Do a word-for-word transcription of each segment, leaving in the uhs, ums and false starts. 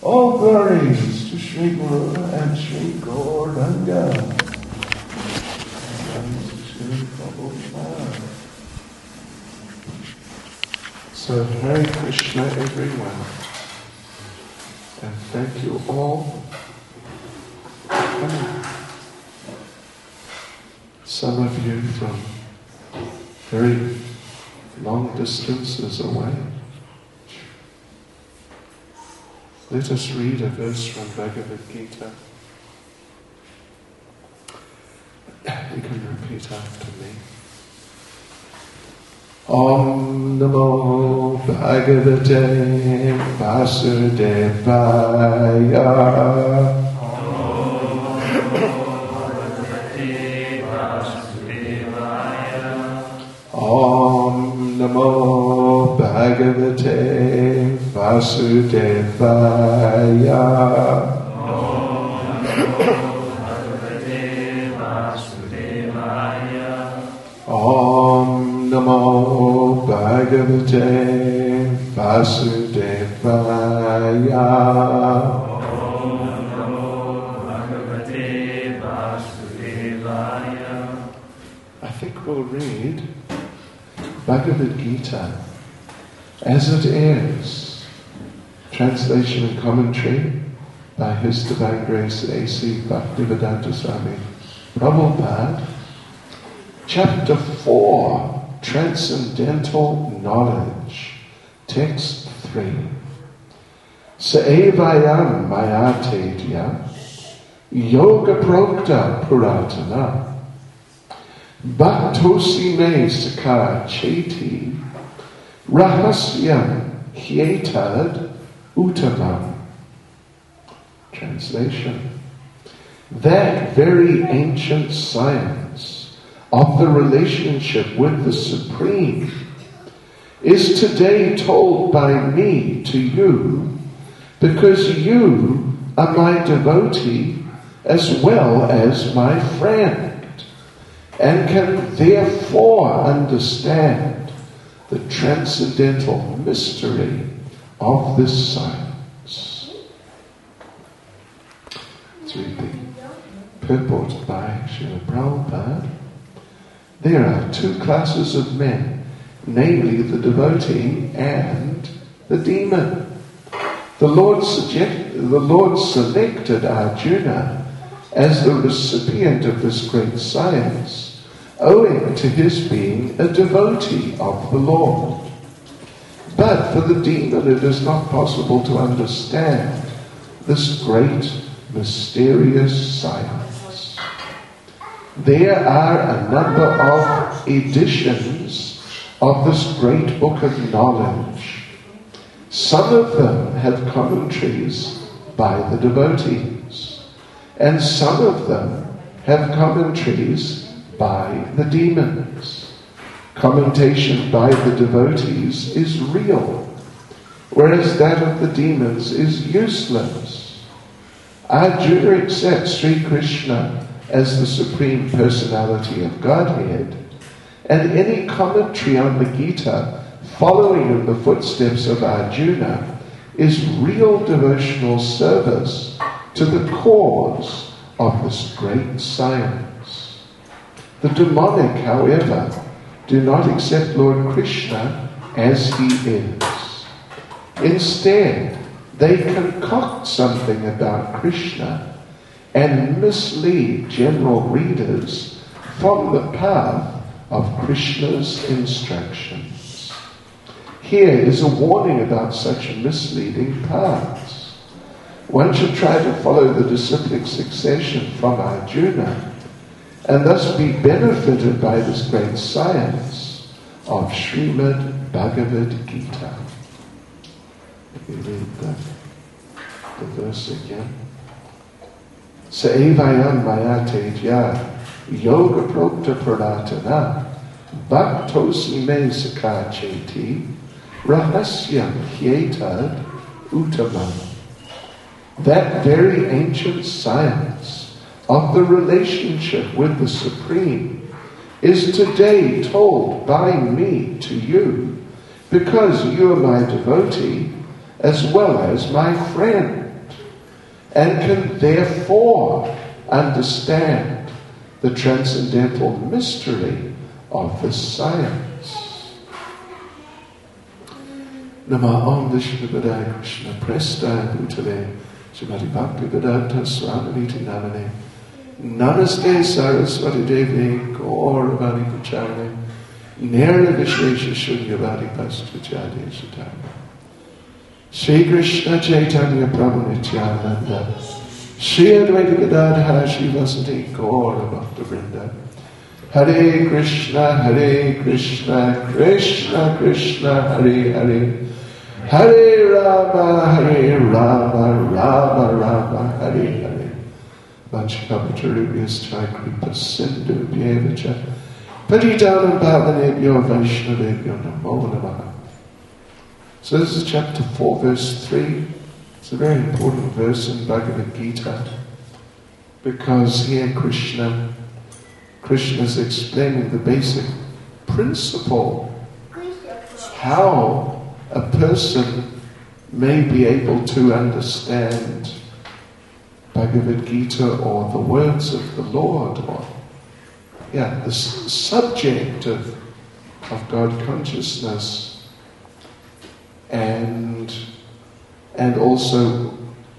All glories to Sri Guru and Sri Gauranga. So Hare Krishna everyone. And thank you all for coming. Some of you from very long distances away. Let us read a verse from Bhagavad Gita. You can repeat after me. Om Namo Bhagavate Vasudevaya. Om Namo Bhagavate Vasudevaya. Om Namo Bhagavate Vasudevaya. I think we'll read Bhagavad Gita as it is. Translation and commentary by His Divine Grace A C Bhaktivedanta Swami Prabhupada. Chapter four, Transcendental Knowledge. Text three. Saevayam mayatedya yoga prokta puratana bhaktosi me sakha cheti rahasyam hyetad uttamam. Translation. That very ancient science of the relationship with the Supreme is today told by me to you because you are my devotee as well as my friend and can therefore understand the transcendental mystery of this science. Let's read the purport by Srila Prabhupada. There are two classes of men, namely the devotee and the demon. The Lord, suggest, the Lord selected Arjuna as the recipient of this great science, owing to his being a devotee of the Lord. But for the demon it is not possible to understand this great mysterious science. There are a number of editions of this great book of knowledge. Some of them have commentaries by the devotees, and some of them have commentaries by the demons. Commentation by the devotees is real, whereas that of the demons is useless. Arjuna accepts Sri Krishna as the Supreme Personality of Godhead, and any commentary on the Gita following in the footsteps of Arjuna is real devotional service to the cause of this great science. The demonic, however, do not accept Lord Krishna as he is. Instead, they concoct something about Krishna and mislead general readers from the path of Krishna's instructions. Here is a warning about such misleading paths. One should try to follow the disciplic succession from Arjuna and thus be benefited by this great science of Srimad Bhagavad Gita. Let me read the, the verse again. Saevayam mayatedya yoga prokta puratana bhaktosi me sakha cheti rahasyam hyetad uttamam. That very ancient science of the relationship with the Supreme is today told by me to you because you are my devotee as well as my friend and can therefore understand the transcendental mystery of this science. Nama Om Vishnu Padaya Krishna Presta Bhutale Srimati Bhakti Vedanta Swaminiti Namane Namaste Saraswati Devi Gauravani Pacharane Nirna Vishesha Shunyavadi Pastvajade Shatana Shri Krishna Chaitanya Prabhu Nityananda Shri Advaita Gadadhara Shri Vasati Gaura Bhakta Vrinda Hare Krishna Hare Krishna Krishna Krishna Hare Hare Hare Rama Hare Rama Rama Rama Hare Hare Vanchakapatarubhyas Kripa Sindhu Bhyevacha Patitanam Bhavanebhyo Vaishnavebhyo Namo Namaha. So this is chapter four, verse three. It's a very important verse in Bhagavad Gita because here Krishna, Krishna is explaining the basic principle, how a person may be able to understand Bhagavad Gita or the words of the Lord, or yeah, the subject of, of God consciousness. And and also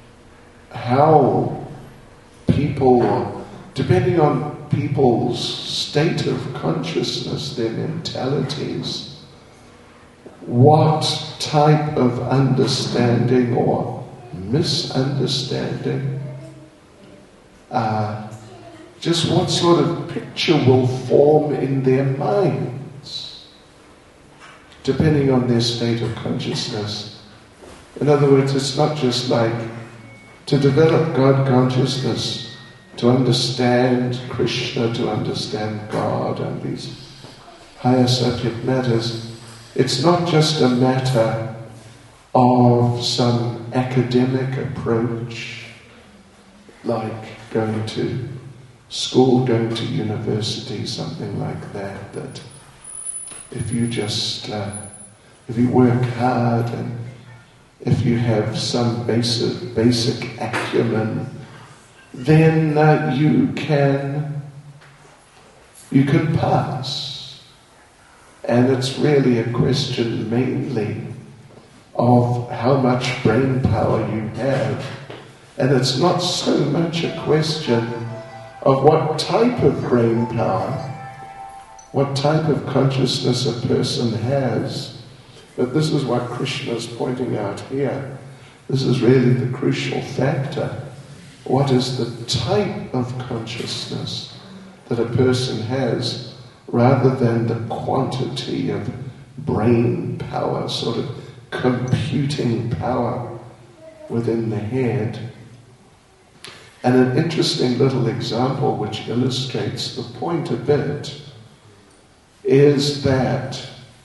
how people, depending on people's state of consciousness, their mentalities, what type of understanding or misunderstanding, uh, just what sort of picture will form in their minds, depending on their state of consciousness. In other words, it's not just like to develop God consciousness, to understand Krishna, to understand God and these higher subject matters. It's not just a matter of some academic approach, like going to school, going to university, something like that, that if you just, uh, if you work hard and if you have some basic, basic acumen, then uh, you can, you can pass. And it's really a question mainly of how much brain power you have. And it's not so much a question of what type of brain power, what type of consciousness a person has. But this is what Krishna is pointing out here. This is really the crucial factor. What is the type of consciousness that a person has, rather than the quantity of brain power, sort of computing power within the head. And an interesting little example which illustrates the point a bit is that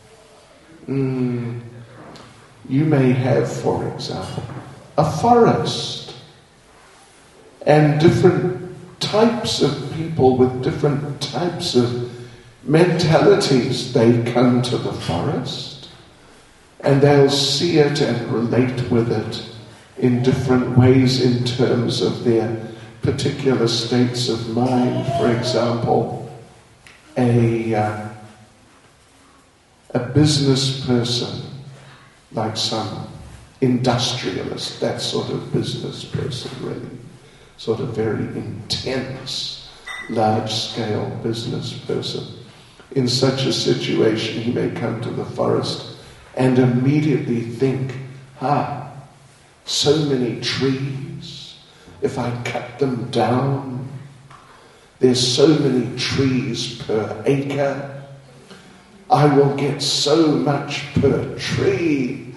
mm, you may have, for example, a forest, and different types of people with different types of mentalities, they come to the forest and they'll see it and relate with it in different ways in terms of their particular states of mind. For example, a uh, a business person, like some industrialist, that sort of business person, really, sort of very intense, large-scale business person. In such a situation, he may come to the forest and immediately think, ah, so many trees, if I cut them down, there's so many trees per acre, I will get so much per tree.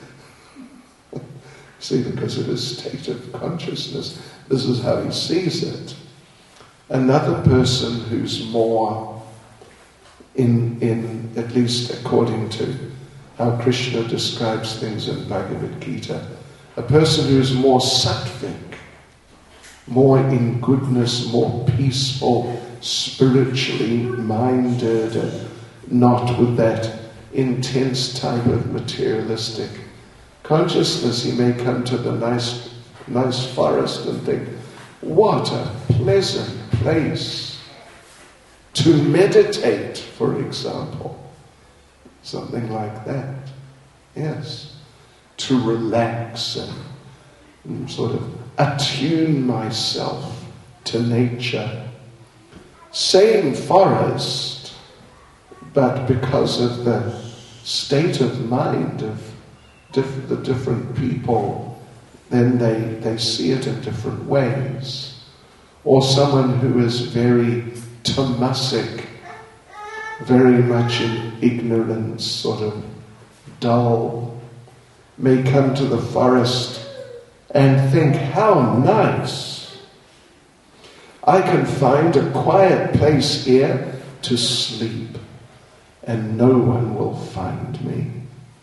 See, because of his state of consciousness, this is how he sees it. Another person who's more, in, in at least according to how Krishna describes things in Bhagavad Gita, a person who's more sattvic, more in goodness, more peaceful, spiritually minded, and not with that intense type of materialistic consciousness. He may come to the nice, nice forest and think, what a pleasant place to meditate, for example. Something like that. Yes. To relax and, and sort of attune myself to nature. Same forest, but because of the state of mind of diff- the different people, then they, they see it in different ways. Or someone who is very tamasic, very much in ignorance, sort of dull, may come to the forest and think, how nice. I can find a quiet place here to sleep and no one will find me.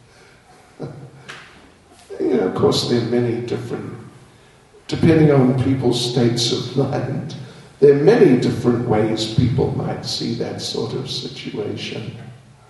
You know, of course, there are many different, depending on people's states of mind, there are many different ways people might see that sort of situation.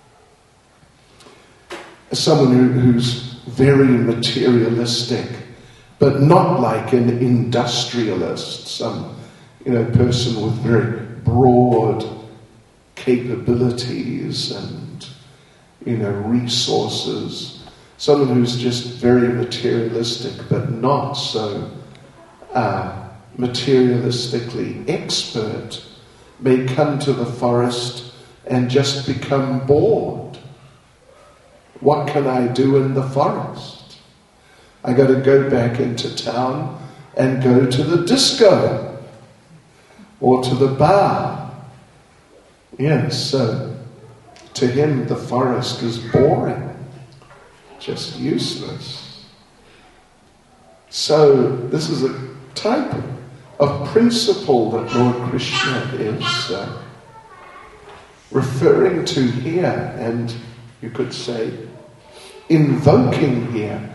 Someone who, who's very materialistic, but not like an industrialist, some, you know, person with very broad capabilities and, you know, resources. Someone who's just very materialistic, but not so uh, materialistically expert, may come to the forest and just become bored. What can I do in the forest? I got to go back into town and go to the disco or to the bar. Yes, so to him the forest is boring. Just useless. So this is a type of principle that Lord Krishna is uh, referring to here, and you could say invoking here,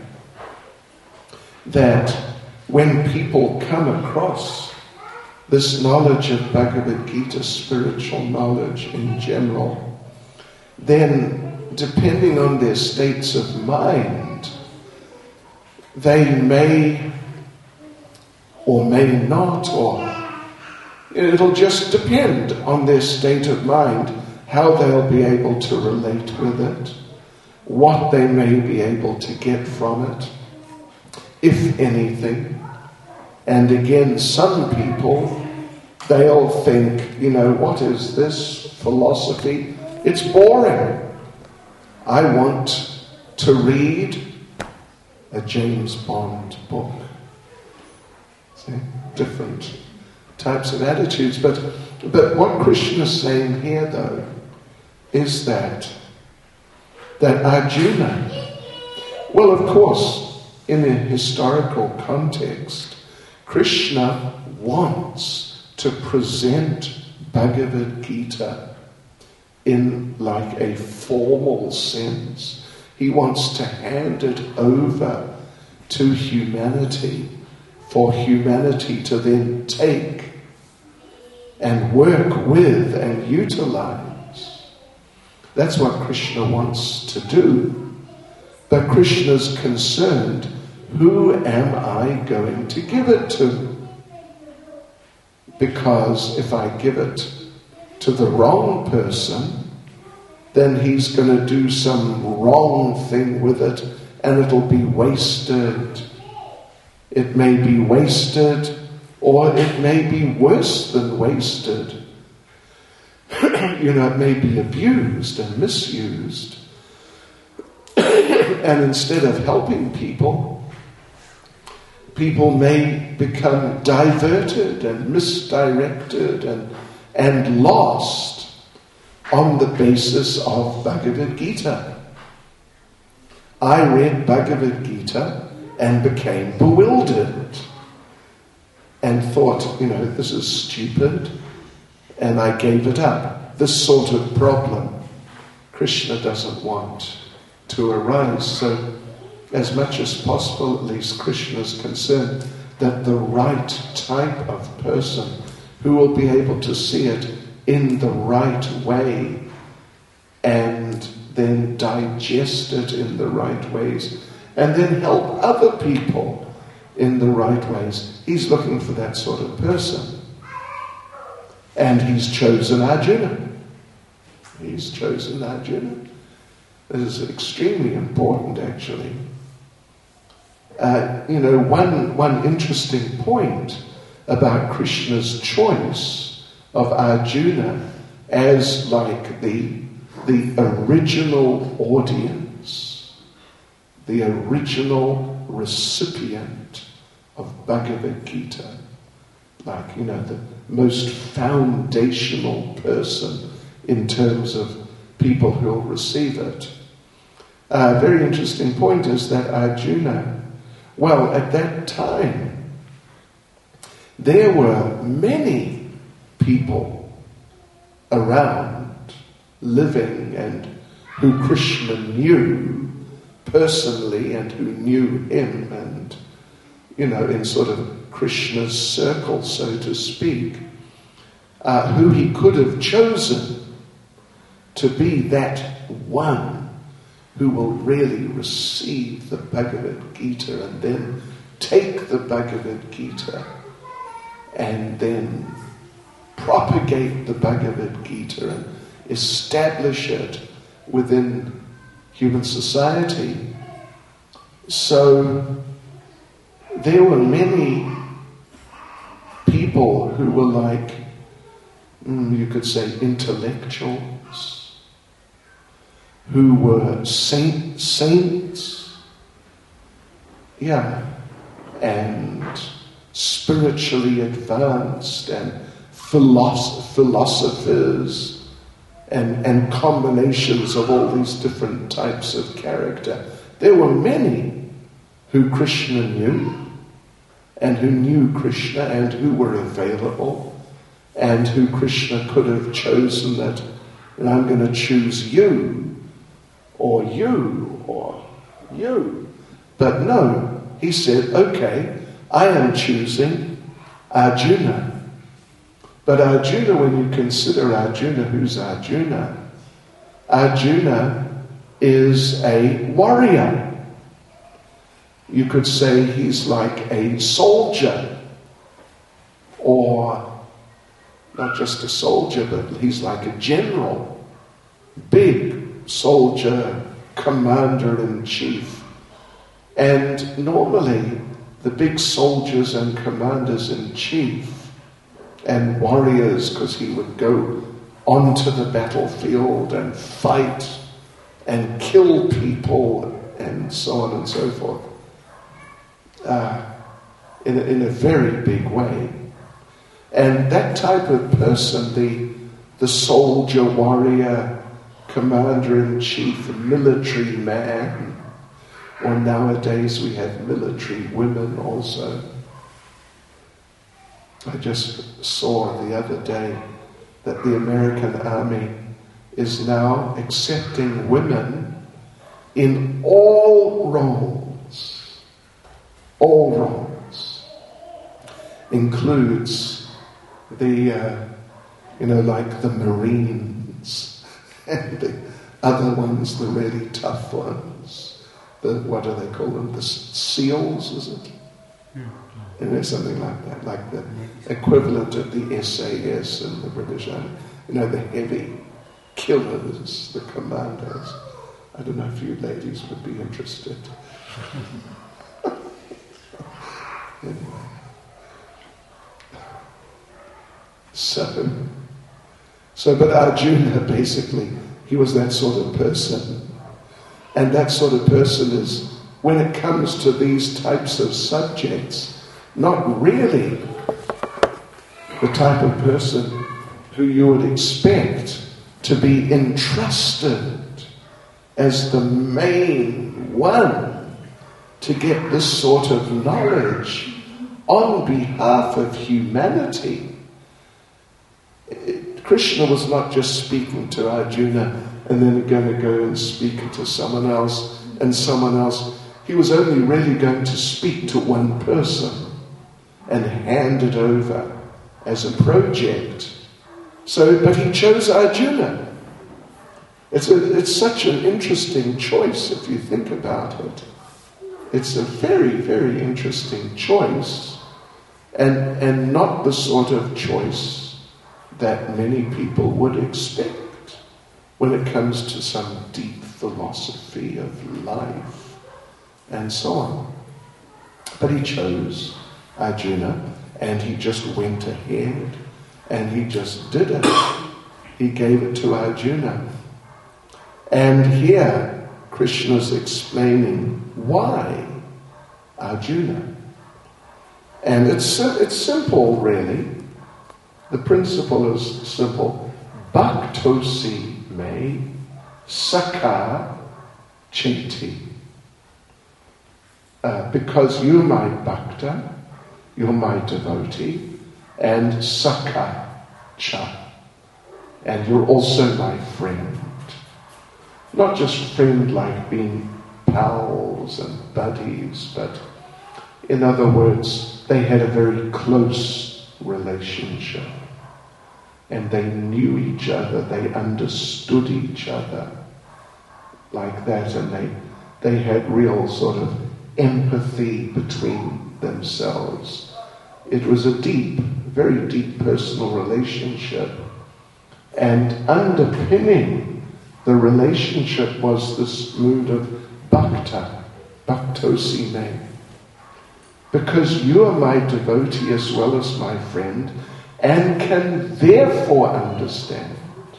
that when people come across this knowledge of Bhagavad Gita, spiritual knowledge in general, then depending on their states of mind, they may or may not, or it'll just depend on their state of mind, how they'll be able to relate with it, what they may be able to get from it, if anything. And again, some people, they'll think, you know, what is this philosophy? It's boring. I want to read a James Bond book. See, different types of attitudes. But, but what Krishna is saying here, though, is that, that Arjuna, well, of course, in a historical context, Krishna wants to present Bhagavad Gita in like a formal sense. He wants to hand it over to humanity for humanity to then take and work with and utilize. That's what Krishna wants to do. But Krishna's concerned, who am I going to give it to? Because if I give it to the wrong person, then he's going to do some wrong thing with it and it'll be wasted. It may be wasted, or it may be worse than wasted. You know, it may be abused and misused. And instead of helping people, people may become diverted and misdirected and, and lost on the basis of Bhagavad Gita. I read Bhagavad Gita and became bewildered and thought, you know, this is stupid, and I gave it up. This sort of problem Krishna doesn't want to arise. So as much as possible, at least Krishna is concerned that the right type of person who will be able to see it in the right way and then digest it in the right ways and then help other people in the right ways. He's looking for that sort of person. And he's chosen Arjuna. He's chosen Arjuna. This is extremely important, actually. Uh, you know, one, one interesting point about Krishna's choice of Arjuna as like the, the original audience, the original recipient of Bhagavad Gita, like, you know, the most foundational person in terms of people who will receive it. A uh, very interesting point is that Arjuna, well, at that time, there were many people around living and who Krishna knew personally and who knew him and, you know, in sort of Krishna's circle, so to speak, uh, who he could have chosen to be that one who will really receive the Bhagavad Gita and then take the Bhagavad Gita and then propagate the Bhagavad Gita and establish it within human society. So there were many people who were like, mm, you could say, intellectuals, who were saint, saints, yeah, and spiritually advanced, and philosoph- philosophers, and, and combinations of all these different types of character. There were many who Krishna knew, and who knew Krishna, and who were available, and who Krishna could have chosen that, and I'm going to choose you, or you, or you. But no, he said, okay, I am choosing Arjuna. But Arjuna, when you consider Arjuna, who's Arjuna? Arjuna is a warrior. You could say he's like a soldier, or not just a soldier, but he's like a general, big soldier, commander-in-chief. And normally the big soldiers and commanders-in-chief and warriors, because he would go onto the battlefield and fight and kill people and so on and so forth, uh, in, a, in a very big way. And that type of person, the, the soldier, warrior, commander-in-chief, military man, or nowadays we have military women also. I just saw the other day that the American Army is now accepting women in all roles. All roles. Includes the, uh, you know, like the Marines and the other ones, the really tough ones. The, what do they call them? The SEALs, is it? Yeah. You know, something like that, like the equivalent of the S A S in the British Army. You know, the heavy killers, the commandos. I don't know if you ladies would be interested. Anyway. So, so, but Arjuna, basically, he was that sort of person. And that sort of person is, when it comes to these types of subjects, not really the type of person who you would expect to be entrusted as the main one to get this sort of knowledge on behalf of humanity. Krishna was not just speaking to Arjuna and then going to go and speak to someone else and someone else. He was only really going to speak to one person and hand it over as a project. So, but he chose Arjuna. It's a, it's such an interesting choice if you think about it. it's a very, very interesting choice, and, and not the sort of choice that many people would expect when it comes to some deep philosophy of life and so on. But he chose Arjuna, and he just went ahead, and he just did it. He gave it to Arjuna. And here, Krishna's explaining why Arjuna. And it's, it's simple, really. The principle is simple. Bhaktosi me sakha chinti. Uh, because you're my bhakta, you're my devotee, and sakha cha. And you're also my friend. Not just friend like being pals and buddies, but in other words, they had a very close relationship. And they knew each other, they understood each other like that, and they, they had real sort of empathy between themselves. It was a deep, very deep personal relationship. And underpinning the relationship was this mood of bhakta, bhaktosi me. Because you are my devotee as well as my friend, and can therefore understand.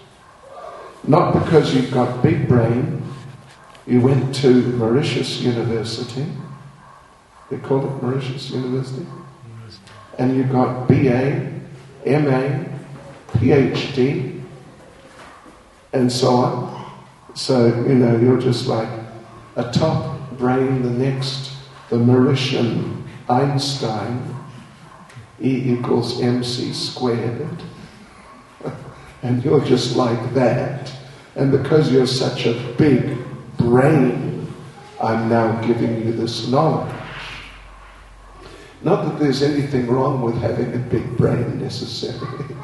Not because you've got big brain, you went to Mauritius University, they call it Mauritius University, and you got B A, M A, P H D, and so on. So, you know, you're just like a top brain, the next, the Mauritian Einstein, E equals mc squared. And you're just like that. And because you're such a big brain, I'm now giving you this knowledge. Not that there's anything wrong with having a big brain necessarily.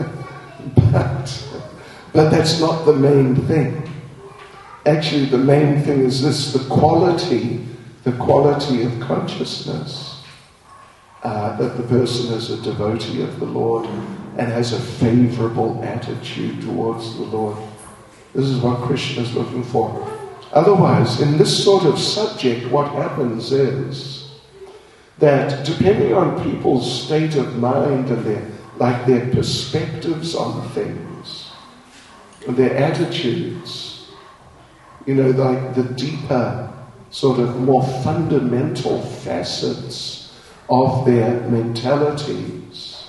but, but that's not the main thing. Actually, the main thing is this, the quality, the quality of consciousness. Uh, that the person is a devotee of the Lord and has a favorable attitude towards the Lord. This is what Krishna is looking for. Otherwise, in this sort of subject, what happens is that depending on people's state of mind and their, like their perspectives on things, and their attitudes, you know, like the deeper, sort of more fundamental facets of their mentalities,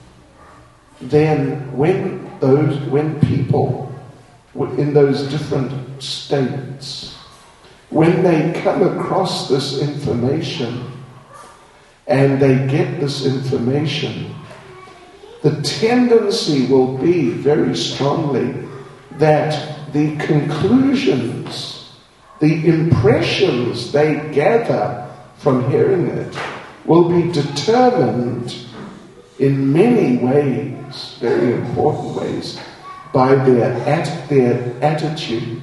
then when those, when people in those different states, when they come across this information and they get this information, the tendency will be very strongly that the conclusions, the impressions they gather from hearing it will be determined in many ways, very important ways, by their, at, their attitudes.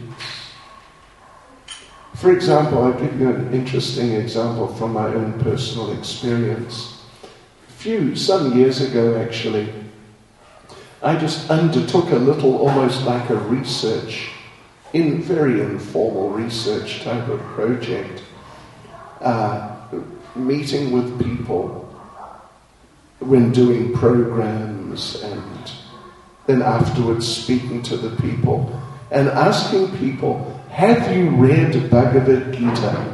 For example, I'll give you an interesting example from my own personal experience. A few, some years ago actually, I just undertook a little, almost like a research, in very informal research type of project, uh, meeting with people when doing programs, and then afterwards speaking to the people and asking people, have you read Bhagavad Gita?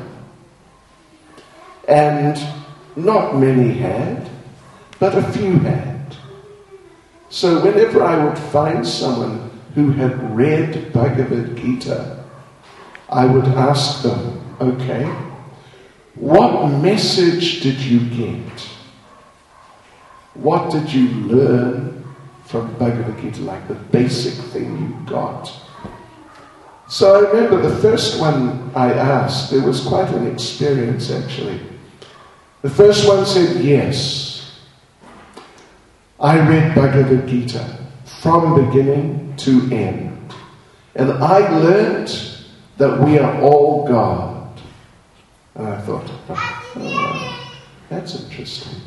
And not many had, but a few had. So whenever I would find someone who had read Bhagavad Gita, I would ask them, okay, what message did you get? What did you learn from Bhagavad Gita, like the basic thing you got? So I remember the first one I asked, there was quite an experience actually. The first one said, yes, I read Bhagavad Gita from beginning to end. And I learnt that we are all God. And I thought, oh, that's interesting.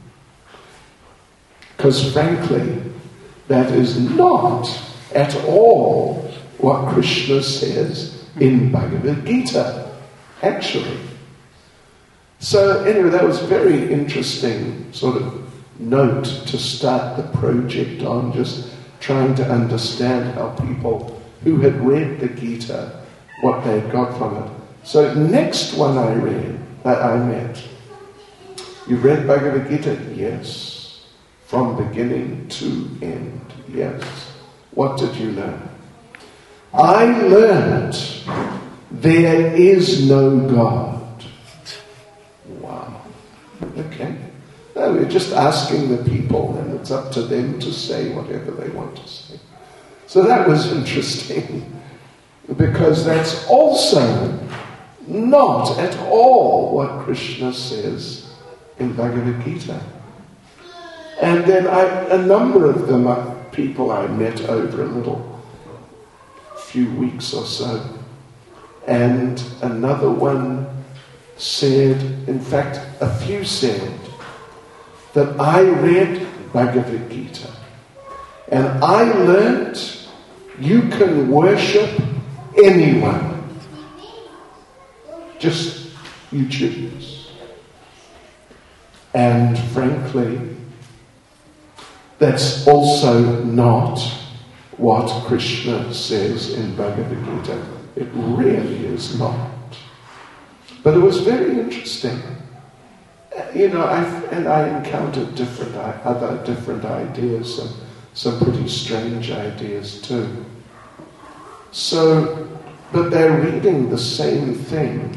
Because frankly, that is not at all what Krishna says in Bhagavad Gita, actually. So anyway, that was a very interesting sort of note to start the project on, just trying to understand how people who had read the Gita, what they got from it. So next one I read, that I met, you read Bhagavad Gita? Yes. From beginning to end, yes. What did you learn? I learned there is no God. Wow. Okay. No, we're just asking the people, and it's up to them to say whatever they want to say. So that was interesting, because that's also not at all what Krishna says in Bhagavad Gita. And then I, a number of them are people I met over a little few weeks or so. And another one said, in fact, a few said, that I read Bhagavad Gita and I learnt you can worship anyone. Just you choose. And frankly, that's also not what Krishna says in Bhagavad Gita. It really is not. But it was very interesting. You know, I and I encountered different other different ideas and some pretty strange ideas too. So, but they're reading the same thing.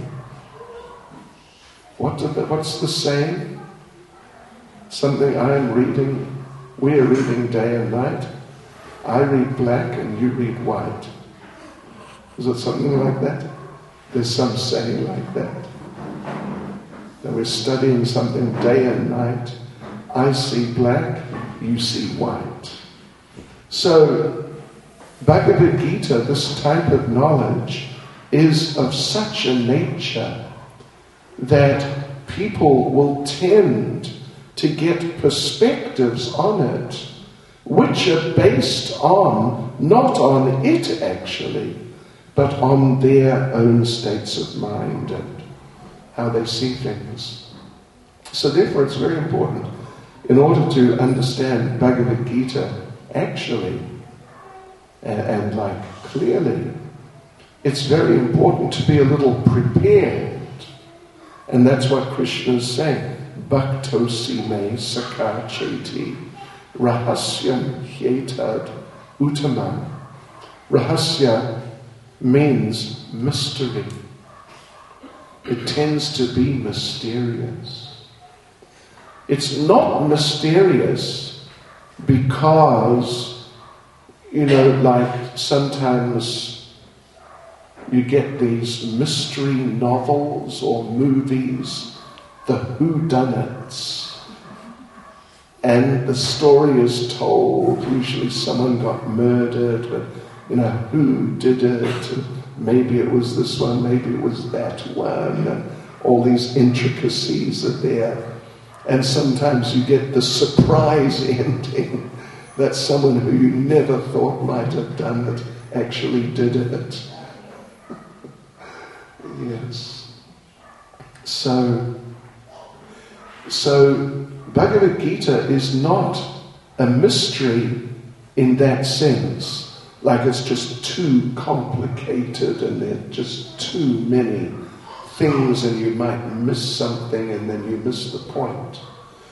What do they, what's the same? Something I am reading. We're reading day and night. I read black and you read white. Is it something like that? There's some saying like that. That we're studying something day and night. I see black, you see white. So, Bhagavad Gita, this type of knowledge, is of such a nature that people will tend to get perspectives on it which are based on, not on it actually, but on their own states of mind and how they see things. So therefore it's very important, in order to understand Bhagavad Gita actually, and, and like clearly, it's very important to be a little prepared. And that's what Krishna is saying. Bhaktosi me sakha cheti rahasyam hyetad uttamam. Rahasya means mystery. It tends to be mysterious. It's not mysterious because, you know, like sometimes you get these mystery novels or movies, the whodunits, and the story is told, usually someone got murdered, but, you know, who did it, and maybe it was this one, maybe it was that one, and all these intricacies are there. And sometimes you get the surprise ending that someone who you never thought might have done it actually did it. Yes. So, so Bhagavad Gita is not a mystery in that sense, like it's just too complicated and there are just too many things and you might miss something and then you miss the point.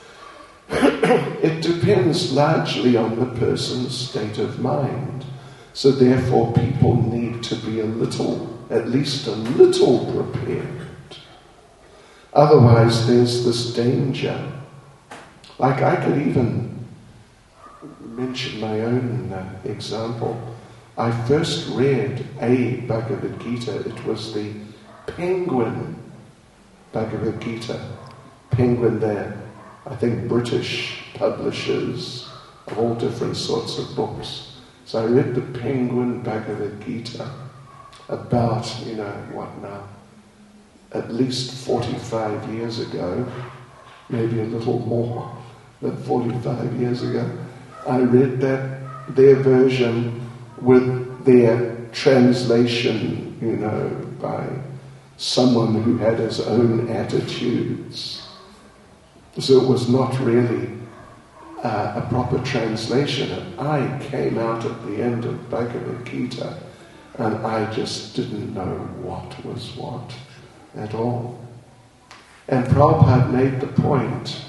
It depends largely on the person's state of mind. So therefore people need to be a little, at least a little prepared. Otherwise there's this danger. Like I could even mention my own uh, example. I first read a Bhagavad Gita. It was the Penguin Bhagavad Gita. Penguin there. I think British publishers of all different sorts of books. So I read the Penguin Bhagavad Gita about, you know, what now, at least forty-five years ago, maybe a little more than forty-five years ago, I read that their version with their translation, you know, by someone who had his own attitudes. So it was not really uh, a proper translation. And I came out at the end of Bhagavad Gita and I just didn't know what was what at all. And Prabhupada made the point,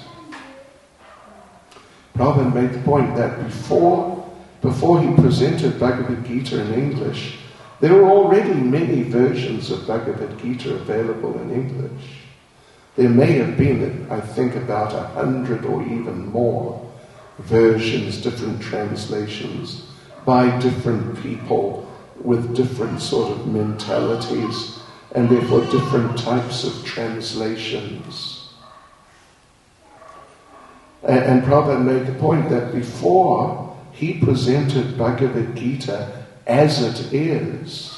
Prabhupada made the point that before, before he presented Bhagavad Gita in English, there were already many versions of Bhagavad Gita available in English. There may have been, I think, about a hundred or even more versions, different translations by different people with different sort of mentalities and therefore different types of translations. And, and Prabhupada made the point that before he presented Bhagavad Gita as it is,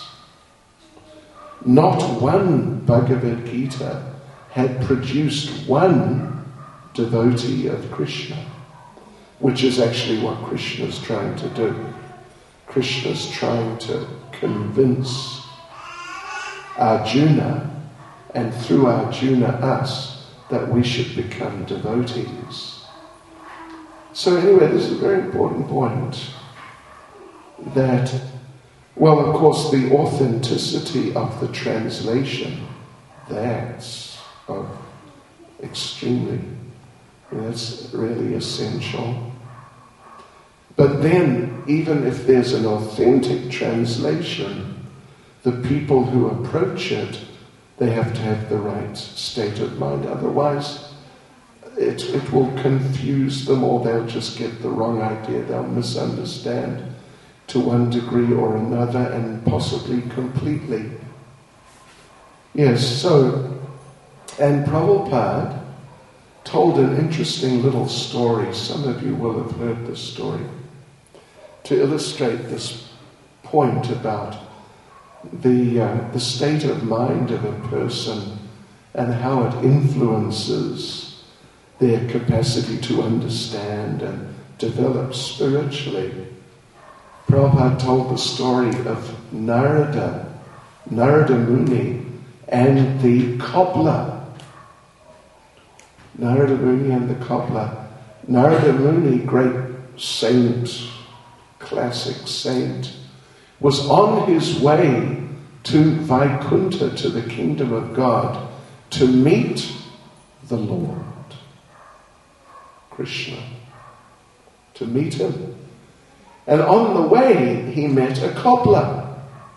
not one Bhagavad Gita had produced one devotee of Krishna, which is actually what Krishna is trying to do. Krishna is trying to convince Arjuna, and through Arjuna us, that we should become devotees. So anyway, this is a very important point, that, well, of course, the authenticity of the translation, that's of extremely, that's really essential. But then, even if there's an authentic translation, the people who approach it, they have to have the right state of mind. Otherwise, it, it will confuse them, or they'll just get the wrong idea. They'll misunderstand to one degree or another, and possibly completely. Yes, so, and Prabhupada told an interesting little story. Some of you will have heard this story, to illustrate this point about the uh, the state of mind of a person and how it influences their capacity to understand and develop spiritually. Prabhupada told the story of Narada, Narada Muni, and the cobbler. Narada Muni and the cobbler. Narada Muni, great saint, classic saint, was on his way to Vaikuntha, to the kingdom of God, to meet the Lord, Krishna, to meet him. And on the way, he met a cobbler.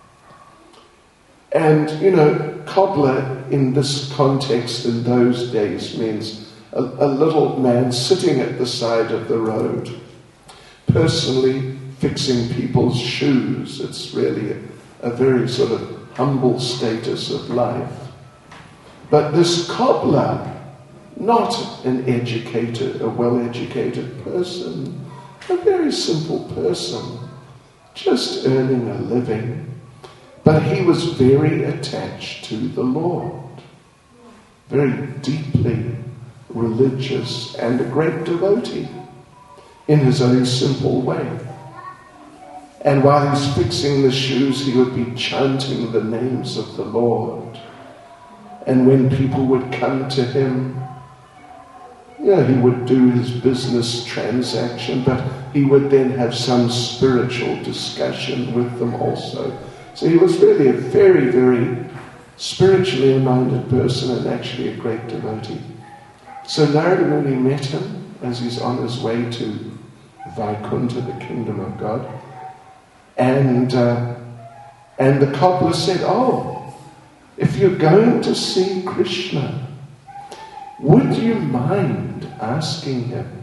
And, you know, cobbler in this context in those days means a, a little man sitting at the side of the road, personally fixing people's shoes. It's really a, a very sort of humble status of life. But this cobbler, not an educated, a well-educated person, a very simple person, just earning a living. But he was very attached to the Lord, very deeply religious and a great devotee in his own simple way. And while he's fixing the shoes, he would be chanting the names of the Lord. And when people would come to him, yeah, he would do his business transaction, but he would then have some spiritual discussion with them also. So he was really a very, very spiritually minded person and actually a great devotee. So Narada Muni met him as he's on his way to Vaikuntha, the kingdom of God. And, uh, and the cobbler said, "Oh, if you're going to see Krishna, would you mind asking him,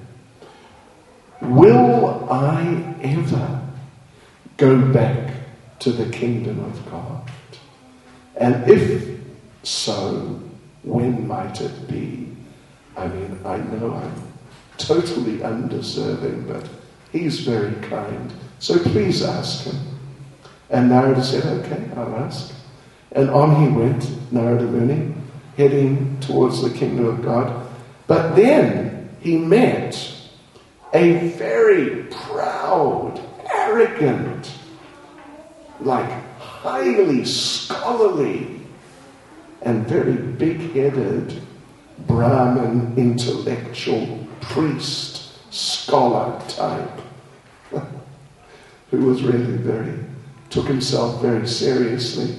will I ever go back to the kingdom of God? And if so, when might it be?" I mean, I know I'm totally undeserving, but he's very kind. So please ask him. And Narada said, "Okay, I'll ask." And on he went, Narada Muni, heading towards the kingdom of God. But then he met a very proud, arrogant, like highly scholarly and very big-headed Brahmin intellectual priest, scholar type, who was really very, took himself very seriously.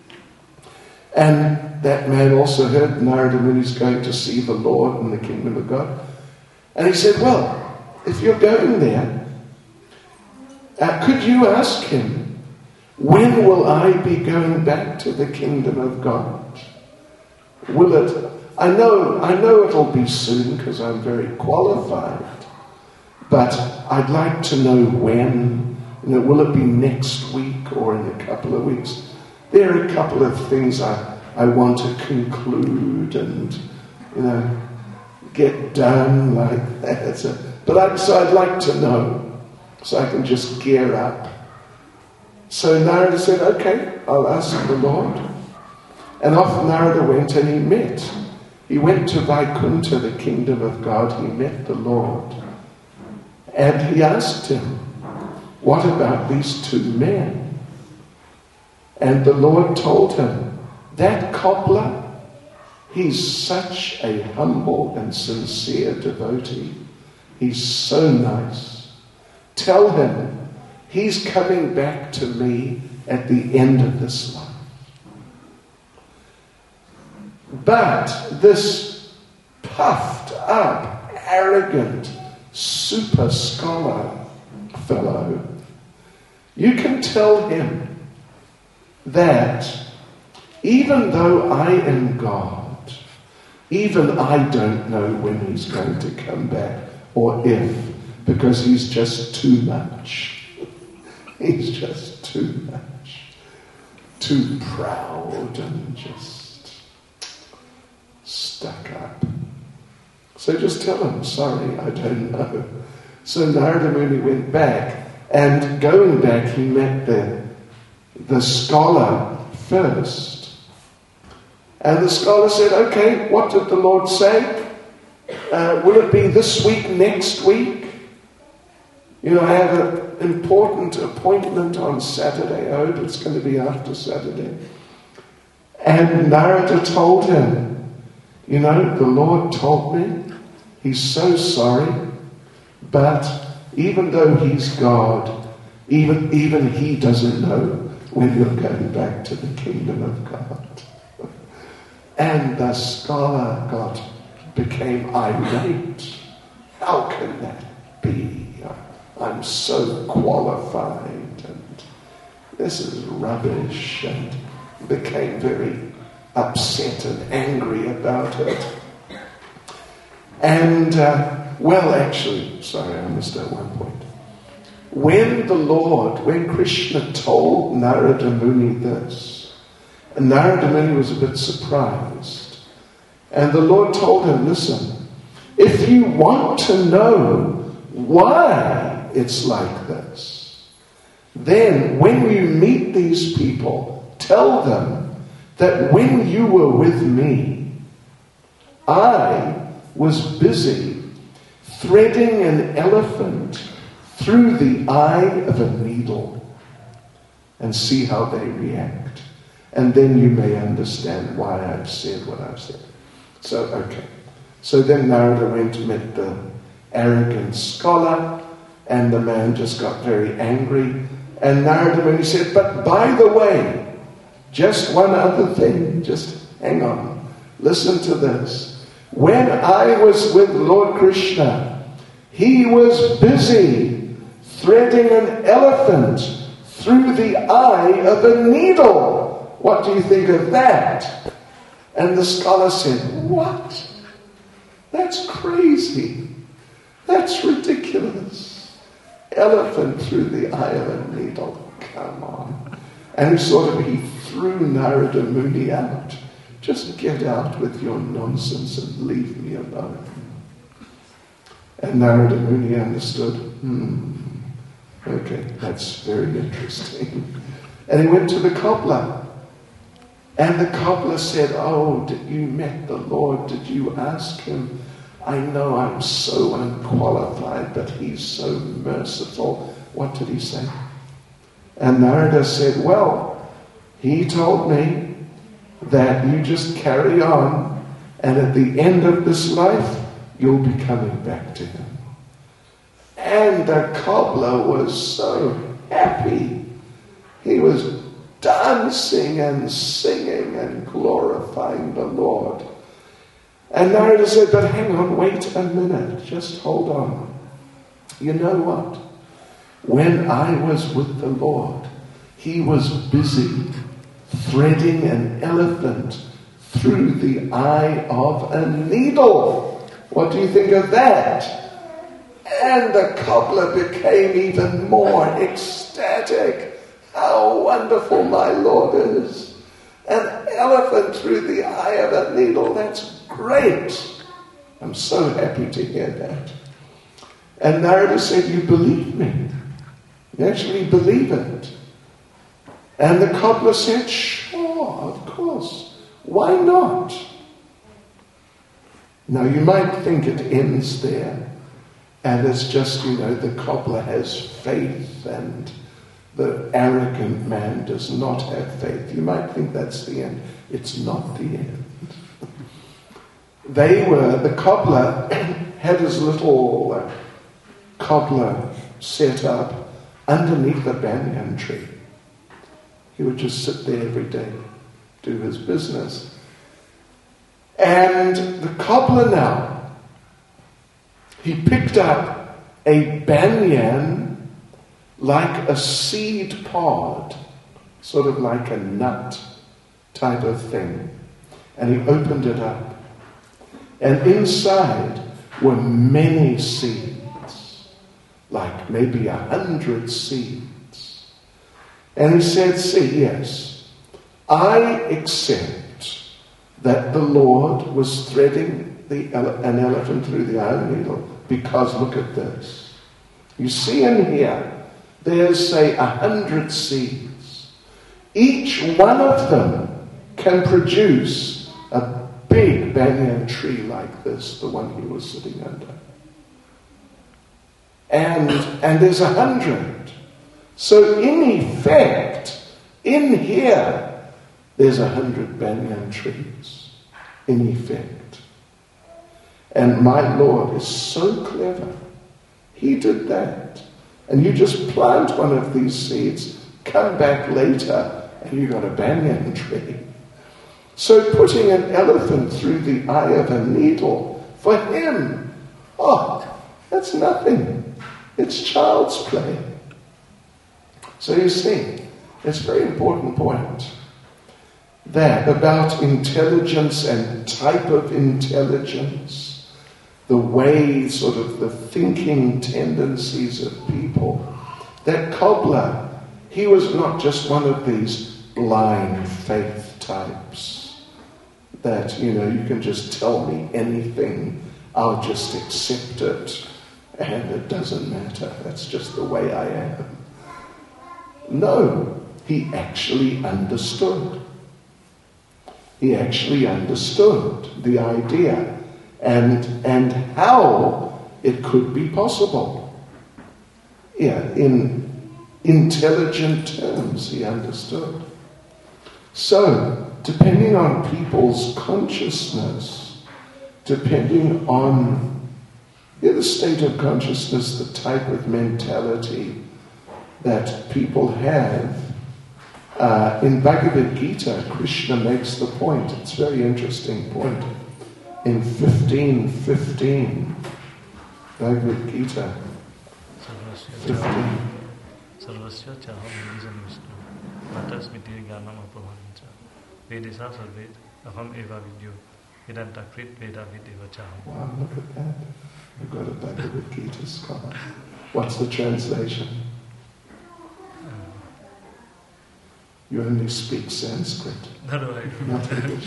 And that man also heard Narada Muni's going to see the Lord in the kingdom of God. And he said, well, if you're going there, uh, could you ask him, when will I be going back to the kingdom of God? Will it, I know, I know it'll be soon because I'm very qualified, but I'd like to know when. You know, will it be next week or in a couple of weeks? There are a couple of things I, I want to conclude and, you know, get done like that. So, but I, so I'd like to know so I can just gear up. So Narada said, okay, I'll ask the Lord. And off Narada went and he met. He went to Vaikuntha, the kingdom of God. He met the Lord. And he asked him, what about these two men? And the Lord told him, that cobbler, he's such a humble and sincere devotee. He's so nice. Tell him he's coming back to me at the end of this life. But this puffed up, arrogant, super scholar fellow, you can tell him that even though I am God, even I don't know when he's going to come back or if, because he's just too much. He's just too much. Too proud and just stuck up. So just tell him, sorry, I don't know. So Narada Muni went back, and going back he met the, the scholar first. And the scholar said, okay, what did the Lord say? Uh, will it be this week, next week? You know, I have an important appointment on Saturday. I hope it's going to be after Saturday. And Narada told him, you know, the Lord told me, he's so sorry, but even though he's God, even, even he doesn't know when you're going back to the kingdom of God. And the scholar got, became irate. How can that be? I'm so qualified and this is rubbish, and became very upset and angry about it. And, uh, well, actually, sorry, I missed out one point. When the Lord, when Krishna told Narada Muni this, and Narada Muni was a bit surprised, and the Lord told him, listen, if you want to know why it's like this, then when you meet these people, tell them that when you were with me, I was busy threading an elephant through the eye of a needle, and see how they react. And then you may understand why I've said what I've said. So, okay. So then Narada went and met the arrogant scholar, and the man just got very angry. And Narada Muni said, but by the way, just one other thing, just hang on, listen to this. When I was with Lord Krishna, he was busy threading an elephant through the eye of a needle. What do you think of that? And the scholar said, what? That's crazy. That's ridiculous. Elephant through the eye of a needle. Come on. And sort of he threw Narada Muni out. Just get out with your nonsense and leave me alone. And Narada Muni understood, hmm, okay, that's very interesting. And he went to the cobbler. And the cobbler said, oh, did you met the Lord? Did you ask him? I know I'm so unqualified, but he's so merciful. What did he say? And Narada said, well, he told me that you just carry on, and at the end of this life, you'll be coming back to him. And the cobbler was so happy. He was dancing and singing and glorifying the Lord. And Narada said, but hang on, wait a minute, just hold on. You know what? When I was with the Lord, he was busy threading an elephant through the eye of a needle. What do you think of that? And the cobbler became even more ecstatic. How wonderful my Lord is. An elephant through the eye of a needle, that's great. I'm so happy to hear that. And Narada said, you believe me? You actually believe it? And the cobbler said, sure, of course. Why not? Now you might think it ends there. And it's just, you know, the cobbler has faith and the arrogant man does not have faith. You might think that's the end. It's not the end. They were, the cobbler had his little uh, cobbler set up underneath a banyan tree. He would just sit there every day, do his business. And the cobbler now, he picked up a banyan like a seed pod, sort of like a nut type of thing. And he opened it up. And inside were many seeds, like maybe a hundred seeds. And he said, see, yes, I accept that the Lord was threading the ele- an elephant through the iron needle, because look at this. You see in here, there's, say, a hundred seeds. Each one of them can produce a big banyan tree like this, the one he was sitting under. And, and there's a hundred. So in effect, in here, there's a hundred banyan trees. In effect. And my Lord is so clever. He did that. And you just plant one of these seeds, come back later, and you got a banyan tree. So putting an elephant through the eye of a needle, for him, oh, that's nothing. It's child's play. So you see, it's a very important point that about intelligence and type of intelligence, the way, sort of the thinking tendencies of people. That cobbler, he was not just one of these blind faith types that, you know, you can just tell me anything, I'll just accept it, and it doesn't matter, that's just the way I am. No, he actually understood. He actually understood the idea and and how it could be possible. Yeah, in intelligent terms, he understood. So, depending on people's consciousness, depending on yeah, the state of consciousness, the type of mentality that people have, uh, in Bhagavad Gita, Krishna makes the point, it's a very interesting point, in fifteen fifteen, Bhagavad Gita, fifteen. Sarvasya chaham nijam vishnu, matasmiti gyanam apavancha, vedisa sarvet, aham eva vidyo, vedanta krit veda videva chaham. Wow, look at that. We've got a Bhagavad Gita scholar. What's the translation? You only speak Sanskrit. No, no, I Not English.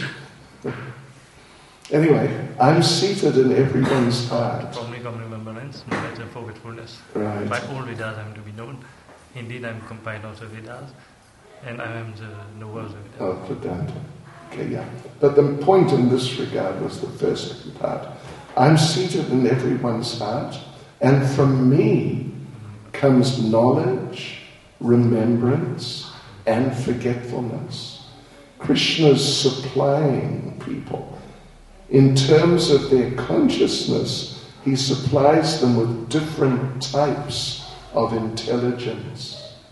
Anyway, I'm seated in everyone's heart. From remembrance, knowledge and forgetfulness. Right. By all Vedas I am to be known. Indeed, I am compiled also Vedas. And I am the Noble Vedanta. Oh, Vedanta. Okay, yeah. But the point in this regard was the first part. I'm seated in everyone's heart, and from me comes knowledge, remembrance, and forgetfulness. Krishna's supplying people. In terms of their consciousness, he supplies them with different types of intelligence.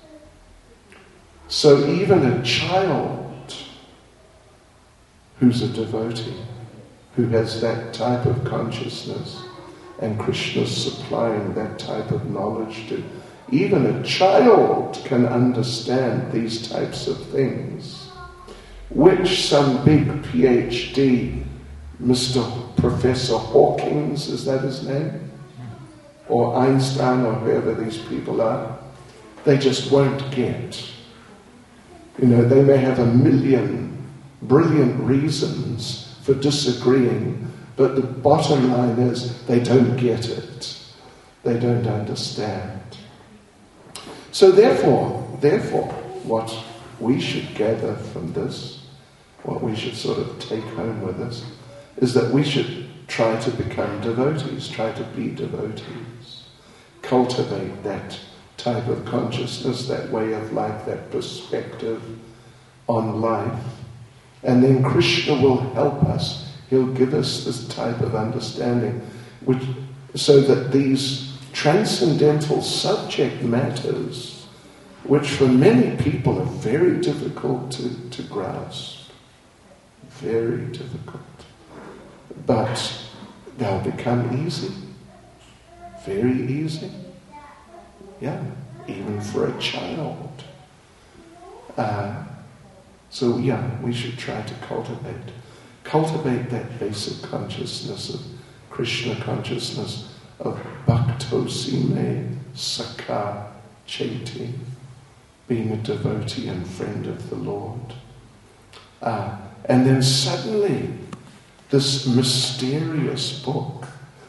So even a child who's a devotee, who has that type of consciousness, and Krishna's supplying that type of knowledge to, even a child can understand these types of things, which some big PhD, Mister Professor Hawkins, is that his name? Or Einstein, or whoever these people are, they just won't get. You know, they may have a million brilliant reasons for disagreeing, but the bottom line is they don't get it. They don't understand. So therefore, therefore, what we should gather from this, what we should sort of take home with us, is that we should try to become devotees, try to be devotees, cultivate that type of consciousness, that way of life, that perspective on life. And then Krishna will help us. He'll give us this type of understanding, which, so that these transcendental subject matters, which for many people are very difficult to, to grasp, very difficult, but they'll become easy, very easy. Yeah, even for a child. Uh, so yeah, we should try to cultivate. Cultivate that basic consciousness of Krishna consciousness, of Bhaktosime Sakha Chaiti, being a devotee and friend of the Lord. Uh, and then suddenly, this mysterious book,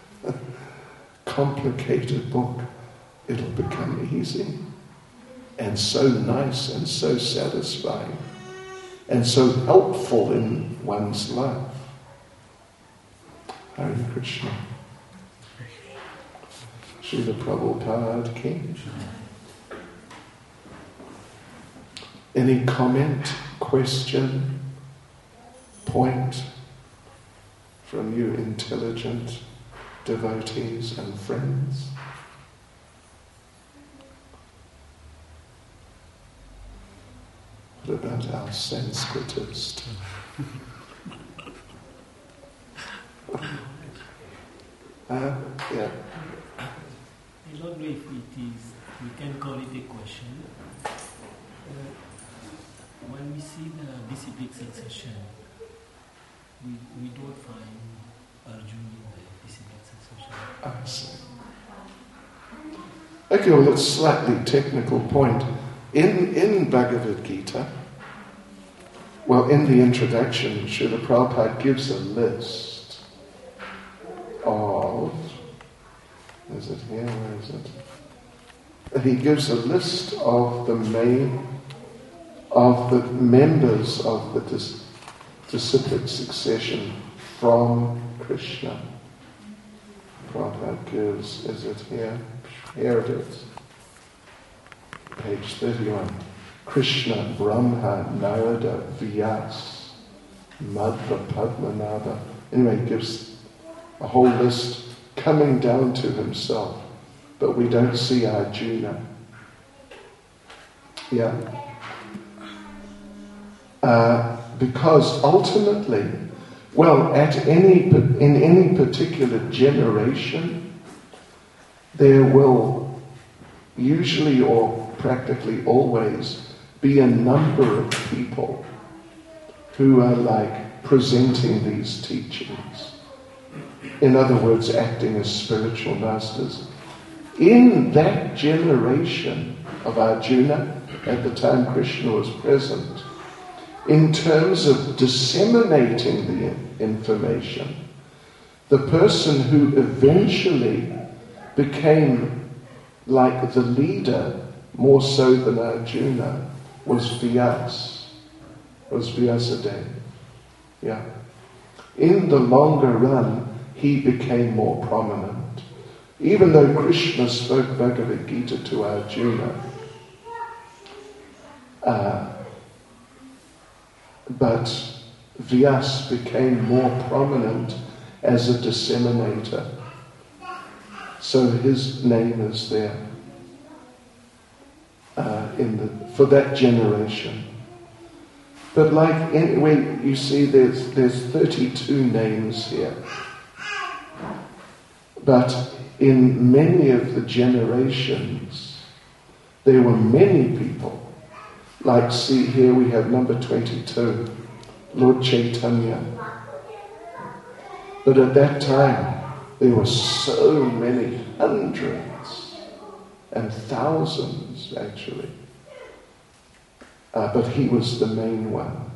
complicated book, it'll become easy and so nice and so satisfying and so helpful in one's life. Hare Krishna. Srila Prabhupada King. Any comment, question, point from you intelligent devotees and friends? What about our Sanskritist? uh, yeah. I don't know if it is, we can call it a question. Uh, when we see the disciplic succession, we, we don't find Arjuna in the disciplic succession. I see. Okay, well, it's a slightly technical point. In, in Bhagavad Gita, well, in the introduction, Srila Prabhupada gives a list of, is it here, where is it? He gives a list of the main, of the members of the dis, disciplic succession from Krishna. Prabhupada gives, is it here? Here it is. Page thirty-one. Krishna, Brahma, Narada, Vyas, Madhva, Padmanabha. Anyway, he gives a whole list coming down to himself. But we don't see Arjuna. Yeah. Uh, because ultimately, well, at any in any particular generation, there will usually or practically always be a number of people who are like presenting these teachings. In other words, acting as spiritual masters. In that generation of Arjuna, at the time Krishna was present, in terms of disseminating the information, the person who eventually became like the leader, more so than Arjuna, was Vyas, was Vyasadeva. Yeah. In the longer run, he became more prominent. Even though Krishna spoke Bhagavad Gita to Arjuna, uh, but Vyas became more prominent as a disseminator. So his name is there uh, in the for that generation. But like anyway, you see, there's there's thirty-two names here. But in many of the generations, there were many people. Like, see here we have number twenty-two, Lord Chaitanya. But at that time, there were so many hundreds and thousands, actually. Uh, but he was the main one.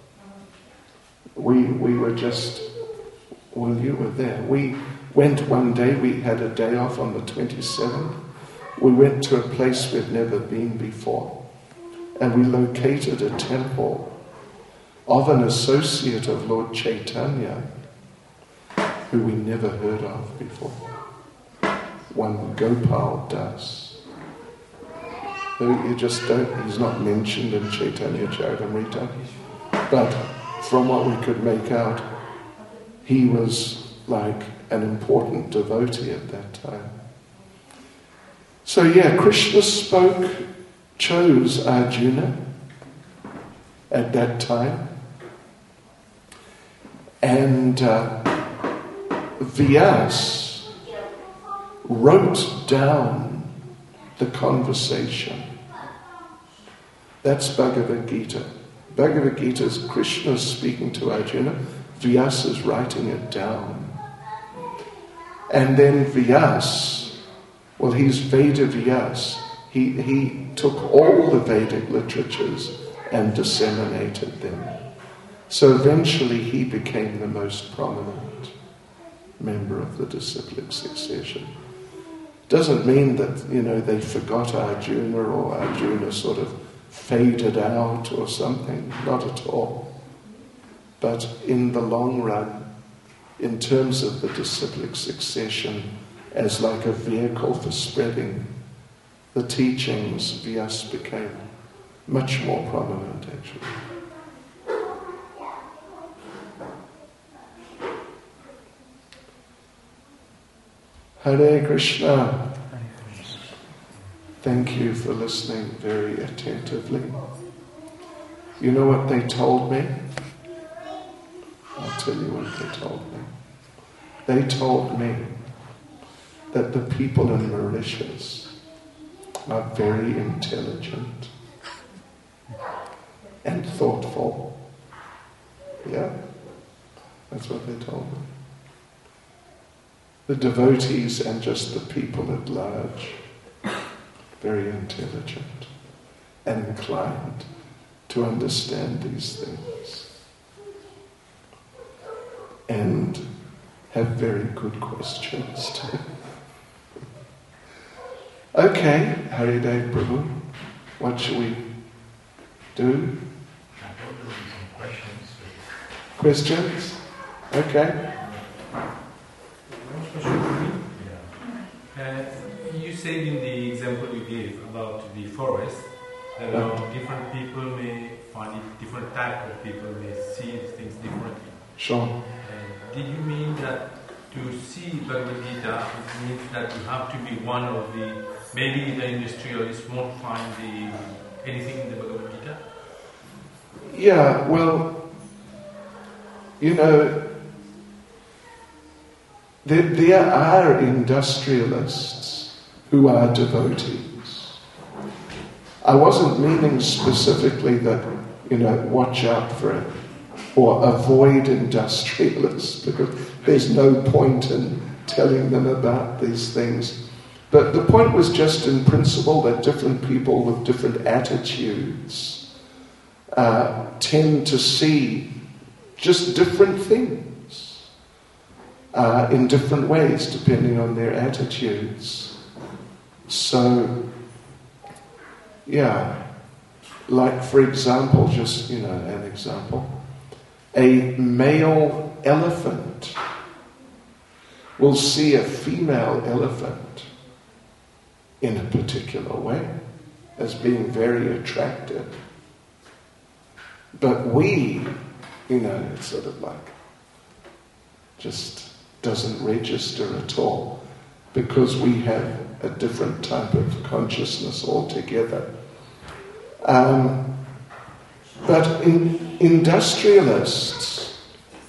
We we were just, well, you were there. We went one day, we had a day off on the twenty-seventh. We went to a place we'd never been before. And we located a temple of an associate of Lord Chaitanya, who we never heard of before. One Gopal Das. Who you just don't, he's not mentioned in Chaitanya Charitamrita. But from what we could make out, he was like an important devotee at that time. So yeah, Krishna spoke, chose Arjuna at that time. And uh, Vyas wrote down the conversation. That's Bhagavad Gita. Bhagavad Gita is Krishna speaking to Arjuna. Vyas is writing it down. And then Vyas, well, he's Veda Vyas. He, he took all the Vedic literatures and disseminated them. So eventually he became the most prominent member of the disciplic succession. Doesn't mean that, you know, they forgot Arjuna or Arjuna sort of faded out or something. Not at all. But in the long run, in terms of the disciplic succession as like a vehicle for spreading the teachings, Vyas became much more prominent actually. Hare Krishna. Thank you for listening very attentively. You know what they told me? I'll tell you what they told me. They told me that the people in Mauritius are very intelligent and thoughtful. Yeah? That's what they told me. The devotees and just the people at large, very intelligent and inclined to understand these things and have very good questions too. Okay, Haridev Prabhu, what shall we do? Questions? Okay. Uh, you said in the example you gave about the forest, that uh, different people may find it, different type of people may see things differently. Sure. Uh, did you mean that to see Bhagavad Gita, it means that you have to be one of the, maybe the industrialists won't find the anything in the Bhagavad Gita? Yeah, well, you know, there, there are industrialists who are devotees. I wasn't meaning specifically that, you know, watch out for it or avoid industrialists, because there's no point in telling them about these things. But the point was just in principle that different people with different attitudes uh, tend to see just different things uh, in different ways depending on their attitudes. So, yeah, like for example, just, you know, an example, a male elephant will see a female elephant in a particular way as being very attractive. But we, you know, it's sort of like, just doesn't register at all because we have a different type of consciousness altogether. Um, but in industrialists,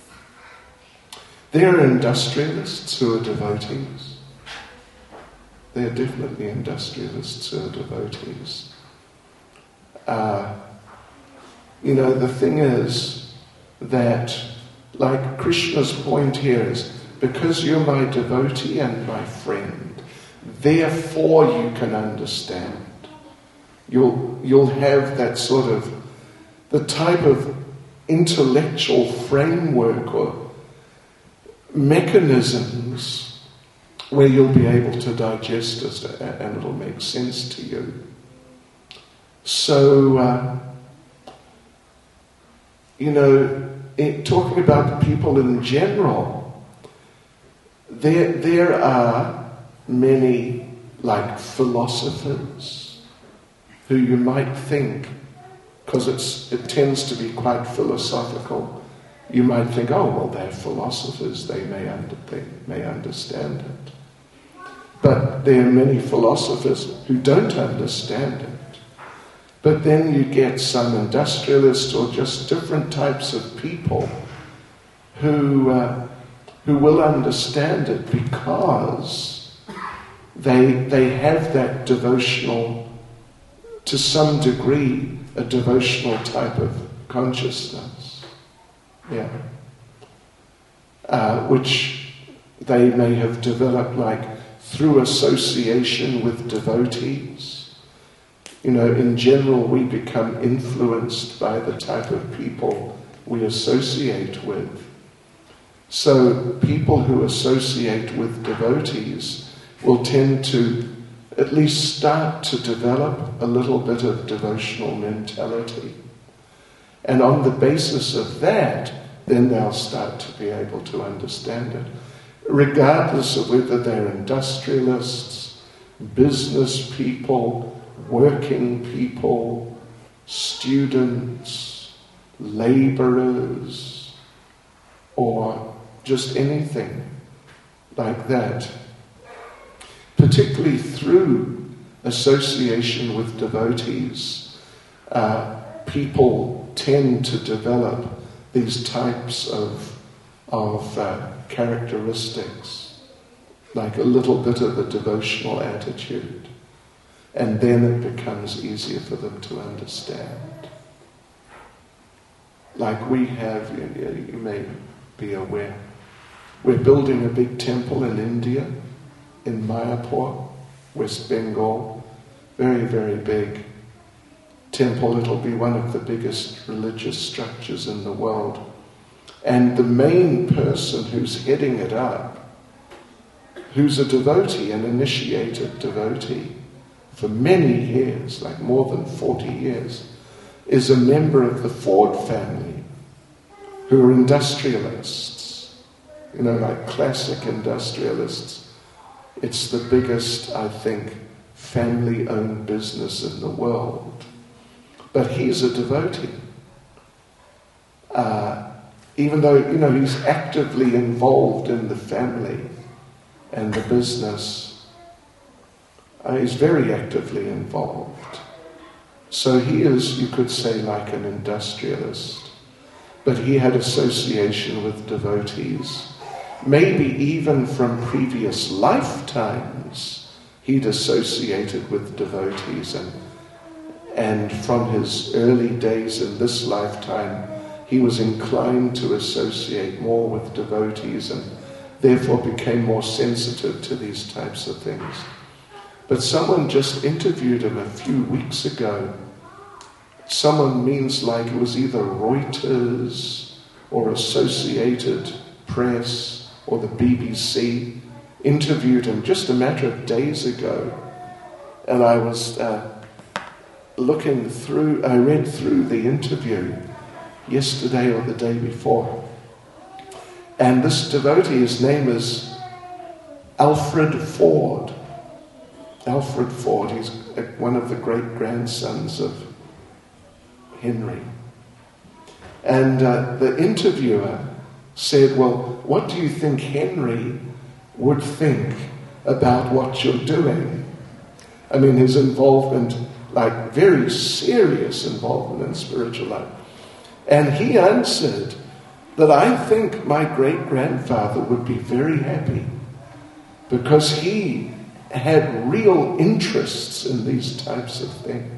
there are industrialists who are devotees. There are definitely industrialists who are devotees. Uh, you know, the thing is that, like Krishna's point here is, because you're my devotee and my friend, therefore you can understand. You'll, you'll have that sort of, the type of intellectual framework or mechanisms where you'll be able to digest it and it'll make sense to you. So, uh, you know, it, talking about the people in general, there, there are many, like, philosophers who you might think, because it's it tends to be quite philosophical, you might think, oh, well, they're philosophers, they may, under, they may understand it. But there are many philosophers who don't understand it. But then you get some industrialists or just different types of people who uh, who will understand it because they they have that devotional, to some degree, a devotional type of consciousness, yeah, uh, which they may have developed like through association with devotees. You know, in general, we become influenced by the type of people we associate with. So people who associate with devotees will tend to at least start to develop a little bit of devotional mentality. And on the basis of that, then they'll start to be able to understand it, regardless of whether they're industrialists, business people, working people, students, laborers, or just anything like that. Particularly through association with devotees, uh, people tend to develop these types of, of uh, characteristics, like a little bit of a devotional attitude. And then it becomes easier for them to understand. Like we have, you, you may be aware, we're building a big temple in India, in Mayapur, West Bengal. Very, very big temple. It'll be one of the biggest religious structures in the world. And the main person who's heading it up, who's a devotee, an initiated devotee, for many years, like more than forty years, is a member of the Ford family, who are industrialists, you know, like classic industrialists. It's the biggest, I think, family-owned business in the world. But he's a devotee. Uh, even though, you know, he's actively involved in the family and the business. Uh, he's very actively involved. So he is, you could say, like an industrialist. But he had association with devotees. Maybe even from previous lifetimes, he'd associated with devotees. And, and from his early days in this lifetime, he was inclined to associate more with devotees and therefore became more sensitive to these types of things. But someone just interviewed him a few weeks ago. Someone means like it was either Reuters or Associated Press or the B B C interviewed him just a matter of days ago. And I was uh, looking through, I read through the interview yesterday or the day before. And this devotee, his name is Alfred Ford. Alfred Ford, he's one of the great-grandsons of Henry. And uh, the interviewer said, well, what do you think Henry would think about what you're doing? I mean, his involvement, like very serious involvement in spiritual life. And he answered that I think my great-grandfather would be very happy because he had real interests in these types of things.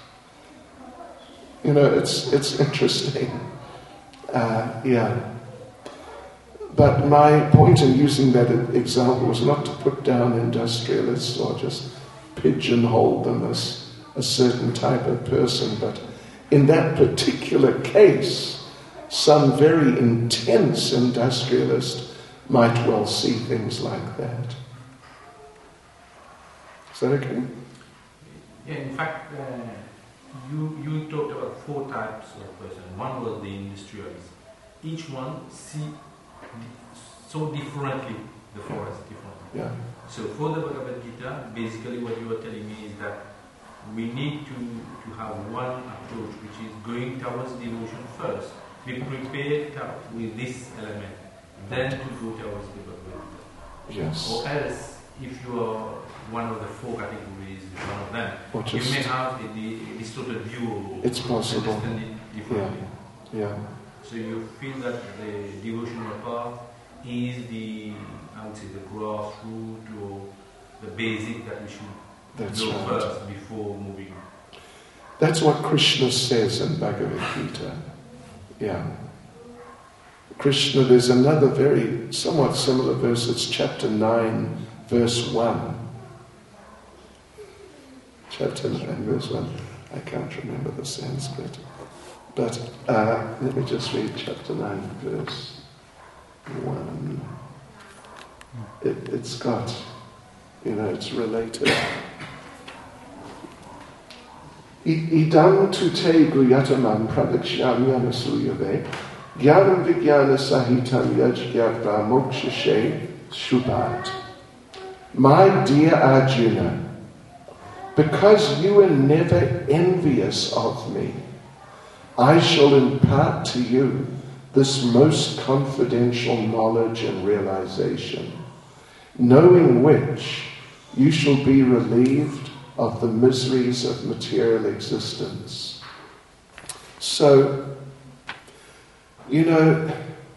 You know, it's it's interesting. Uh, yeah. But my point in using that example was not to put down industrialists or just pigeonhole them as a certain type of person, but in that particular case, some very intense industrialist might well see things like that. Is that okay? Yeah, in fact, uh, you you talked about four types of person. One was the industrialist. Each one see so differently the forest differently. Yeah. So for the Bhagavad Gita, basically what you are telling me is that we need to, to have one approach, which is going towards devotion first. Be prepared with this element, then to go towards the Bhagavad Gita. Yes. Or else, if you are one of the four categories, one of them, Or you just- may have a, a distorted view. It's possible. Understand it differently. Yeah. So you feel that the devotional path is the, I would say, the grassroots or the basic that we should That's go right. first before moving. That's what Krishna says in Bhagavad Gita. Yeah. Krishna, there's another very somewhat similar verse. It's chapter nine, verse one. Chapter nine, verse one. I can't remember the Sanskrit. But uh, let me just read chapter nine, verse one. It, it's got, you know, it's related. Idam tute guyatamam pradakshyami anasuyave gyanam vijnana sahitam yajgyatva mokshashe shubhat. My dear Arjuna, because you are never envious of me, I shall impart to you this most confidential knowledge and realization, knowing which you shall be relieved of the miseries of material existence. So, you know,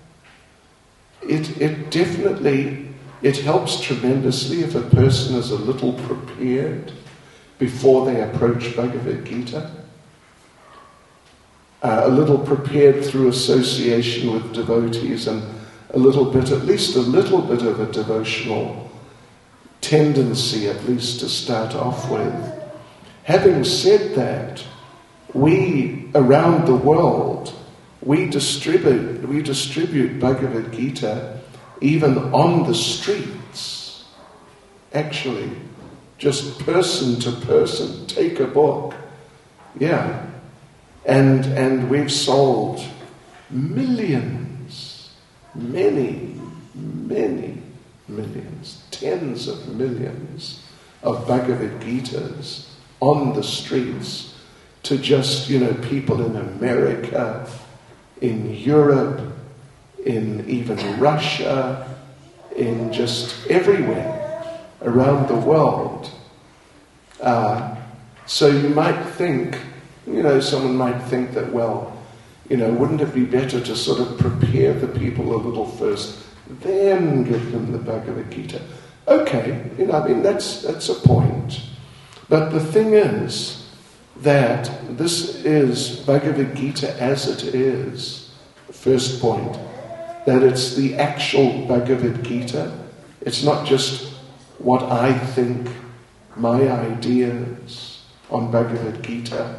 it it definitely, it helps tremendously if a person is a little prepared before they approach Bhagavad Gita. Uh, a little prepared through association with devotees and a little bit, at least a little bit of a devotional tendency, at least to start off with. Having said that, we around the world, we distribute we distribute Bhagavad Gita even on the streets. Actually, just person to person, take a book. Yeah. And and we've sold millions, many, many millions, tens of millions of Bhagavad Gitas on the streets to just, you know, people in America, in Europe, in even Russia, in just everywhere around the world. Uh, so you might think, you know, someone might think that, well, you know, wouldn't it be better to sort of prepare the people a little first, then give them the Bhagavad Gita? Okay, you know, I mean, that's that's a point. But the thing is that this is Bhagavad Gita as it is. First point, that it's the actual Bhagavad Gita. It's not just what I think, my ideas on Bhagavad Gita.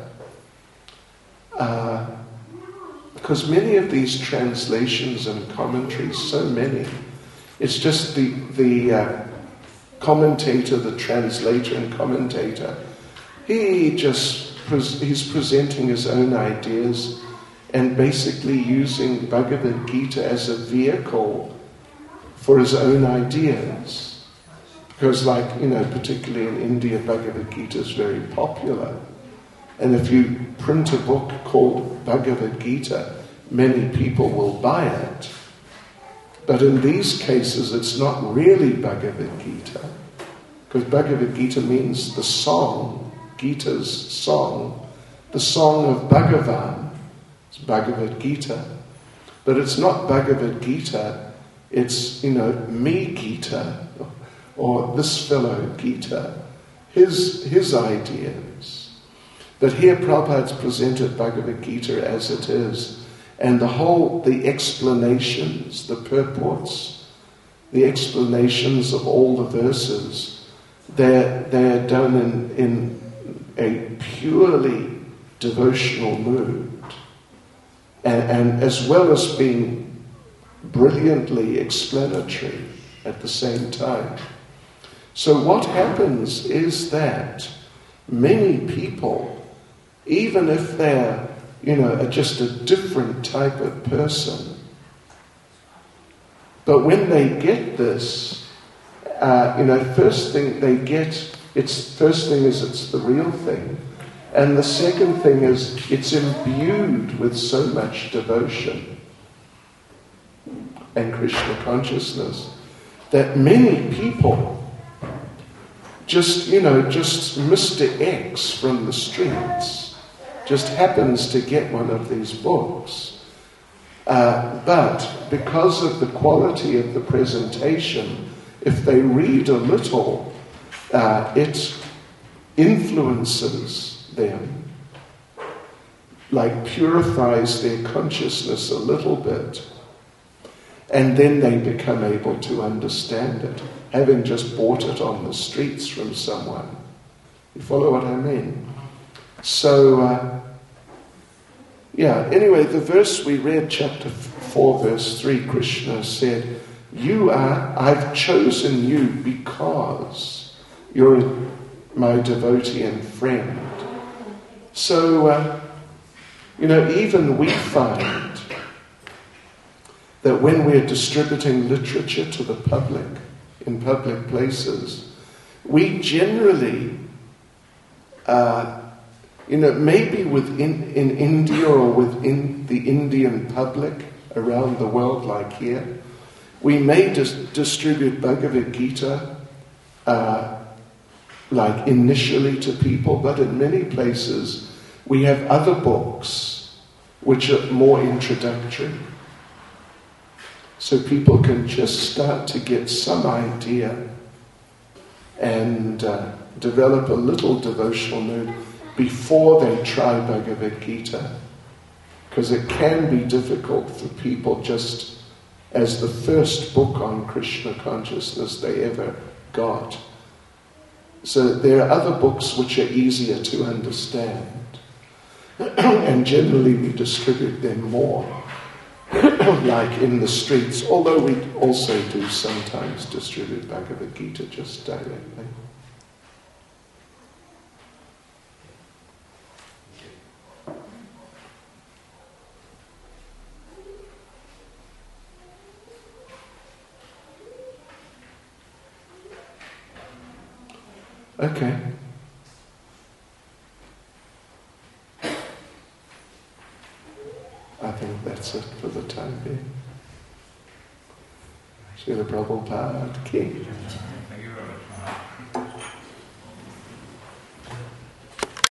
Uh, because many of these translations and commentaries, so many, it's just the the uh, commentator, the translator and commentator, he just pres- he's presenting his own ideas and basically using Bhagavad Gita as a vehicle for his own ideas. Because like, you know, particularly in India, Bhagavad Gita is very popular. And if you print a book called Bhagavad Gita, many people will buy it. But in these cases, it's not really Bhagavad Gita. Because Bhagavad Gita means the song, Gita's song, the song of Bhagavan. It's Bhagavad Gita. But it's not Bhagavad Gita, it's, you know, me Gita, or this fellow Gita, his, his ideas. But here Prabhupada's presented Bhagavad Gita as it is, and the whole, the explanations, the purports, the explanations of all the verses, they're, they're done in, in a purely devotional mood. And, and as well as being brilliantly explanatory at the same time. So what happens is that many people, even if they're, you know, just a different type of person, but when they get this, uh, you know, first thing they get, it's first thing is it's the real thing. And the second thing is it's imbued with so much devotion and Krishna consciousness that many people just, you know, just Mister X from the streets just happens to get one of these books. Uh, but because of the quality of the presentation, if they read a little, uh, it influences them, like purifies their consciousness a little bit, and then they become able to understand it, having just bought it on the streets from someone. You follow what I mean? So, uh, yeah, anyway, the verse we read, chapter four, verse three, Krishna said, "You are, I've chosen you because you're my devotee and friend." So, uh, you know, even we find that when we're distributing literature to the public, in public places, we generally, uh, you know, maybe within in India or within the Indian public around the world like here, we may dis- distribute Bhagavad Gita uh, like initially to people, but in many places we have other books which are more introductory. So people can just start to get some idea and uh, develop a little devotional mood before they try Bhagavad Gita. Because it can be difficult for people just as the first book on Krishna consciousness they ever got. So there are other books which are easier to understand. And generally we distribute them more, like in the streets, although we also do sometimes distribute Bhagavad Gita just directly. Okay. I think that's it for the time being. Srila Prabhupada ki.